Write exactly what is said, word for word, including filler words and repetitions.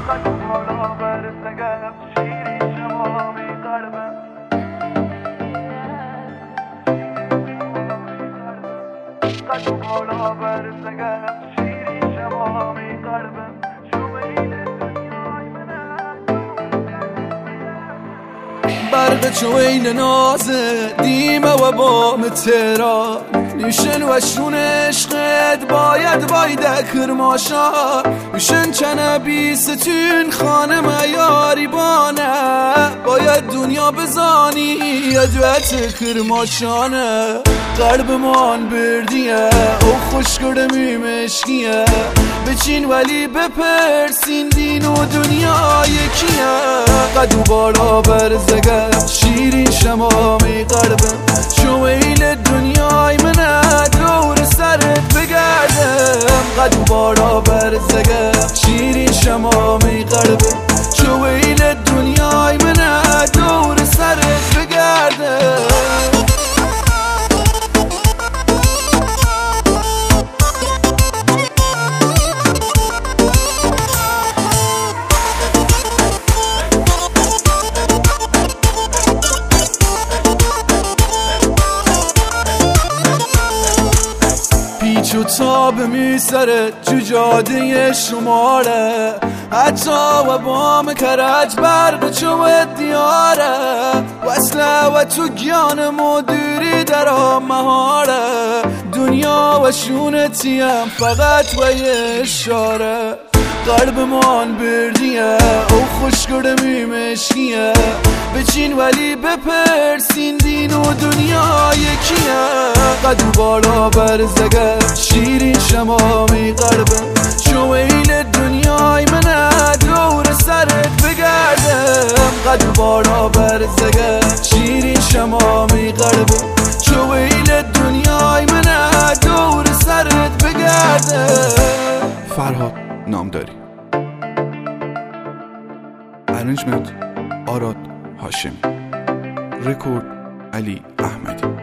برق چوین نازه دیمه و بام تهران نیشن و شون عشقت باید باید کرماشا نیشن چنه بیستون خانه میاری بانه باید دنیا بزانی ادوت کرماشانه قلب مان بردیه او خوش کردمی مشکیه بچین ولی بپرسین دین و دنیا یکیه قدو بالا برزگه شیرین شمامی قلبم شویل دنیای منه دور سرت بگردم قدو بالا برزگه شیرین شمامی قلبم شویل دنیای منه دور سرت بگردم چو تاب میسرت جو جاده شماره حتی و بام کرج برق چو دیاره وصله و تو گیان مدیری در مهاره دنیا و شونتیم فقط و یه اشاره قلب مان بردیه او خوش کردمی مشکیه بچین ولی بپرسین دین و دنیا یکیه قدو بالا برزگه شیرین شمامی قلبم شویل دنیای منه دور سرت بگردم قدو بالا برزگه شیرین شمامی قلبم شویل دنیای منه دور سرت بگردم. فرهاد نامداری، ارنجمنت آراد هاشمی، رکورد علی احمدی.